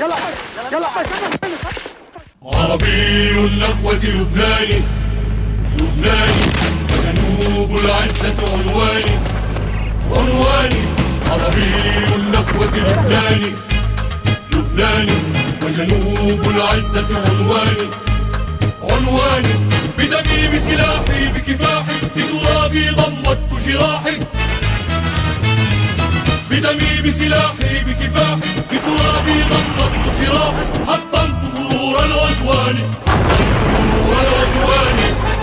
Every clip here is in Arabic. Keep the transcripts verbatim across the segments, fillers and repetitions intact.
يلا يلا. عربي النخوة لبناني، لبناني وجنوب العزة عنواني، عنواني. عربي النخوة لبناني، لبناني وجنوب العزة عنواني، عنواني. بدمي بسلاحي بكفاحي بترابي ضمدت جراحي، بدمي بسلاحي بكفاحي بترابي ضمدت جراحي. حطمت غرور العدوان، حطمت غرور العدوان.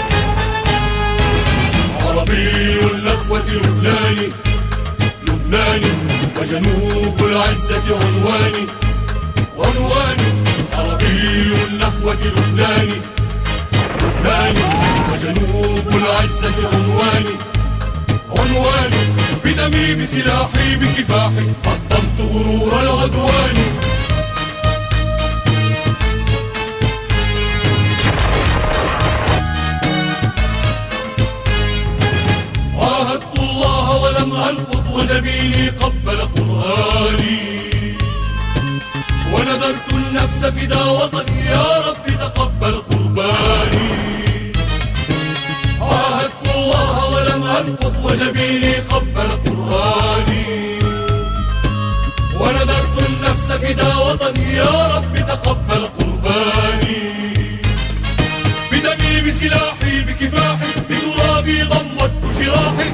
عربي النخوة لبناني، لبناني وجنوب العزة عنواني، عنواني. عربي النخوة لبناني، لبناني وجنوب العزة عنواني، عنواني. بدمي بسلاحي بكفاحي حطمت غرور العدوان. عاهدت الله ولم أنقض وجبيني قبل قرآني، ونذرت النفس فدا وطني يا رب تقبل قرباني. عاهدت الله ولم أنقض وجبيني قبل قرآني، ونذرت النفس فدا وطني يا رب تقبل قرباني. بدمي بسلاحي بكفاحي بترابي ضمدت جراحي،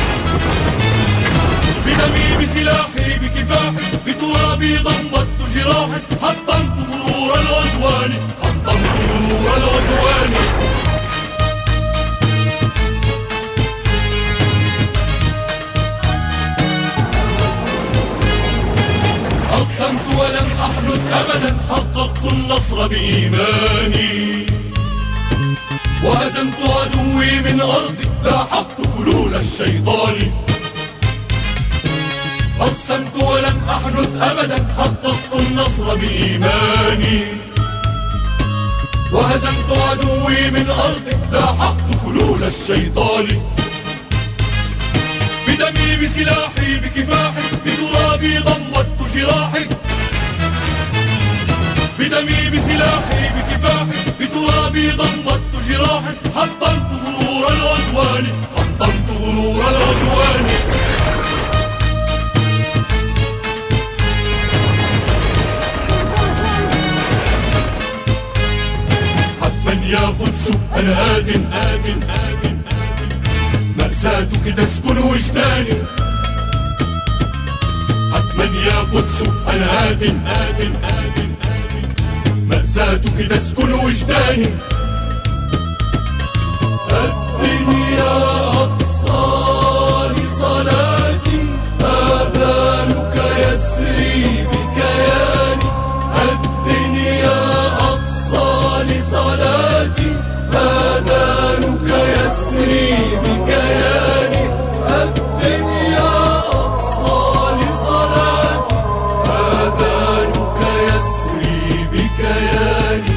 بدمي بسلاحي بكفاحي بترابي ضمدت جراحي. حطمت غرور العدوان، حطمت غرور العدوان. أقسمت ولم أحنث أبدا، حققت النصر بإيماني، وهزمت عدوي من أرضي، لاحقت فلول الشيطان. أقسمت ولم أحنث أبدا، حققت النصر بإيماني، وهزمت عدوي من أرضي، لاحقت فلول الشيطان. بدمي بسلاحي بكفاحي بترابي ضمدت جراحي، بدمي بسلاحي بكفاحي بترابي ضمدت جراحي. حطمت غرور العدوان، حطمت غرور العدوان. حتما يا قدس أنا آت آت آت آت، مأساتك تسكن وجداني. حتما يا قدس أنا آت آت آت آت، مأساتك تسكن وجداني. أذن يا أقصى لصلاتي، آذانك يسري بكياني. أذن يا أقصى لصلاتي، آذانك يسري بكياني. أذن يا أقصى لصلاتي، آذانك يسري بكياني.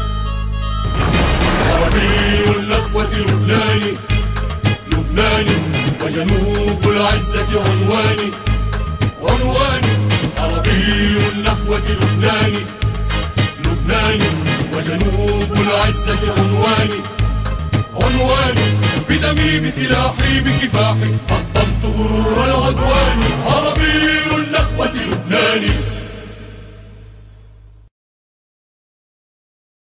عربي النخوة لبناني، لبناني وجنوب العزة عنواني، عنواني. عربي النخوة لبناني، لبناني وجنوب العزة عنواني، عنواني. بدمي بسلاحي بكفاحي حطمت غرور العدوان.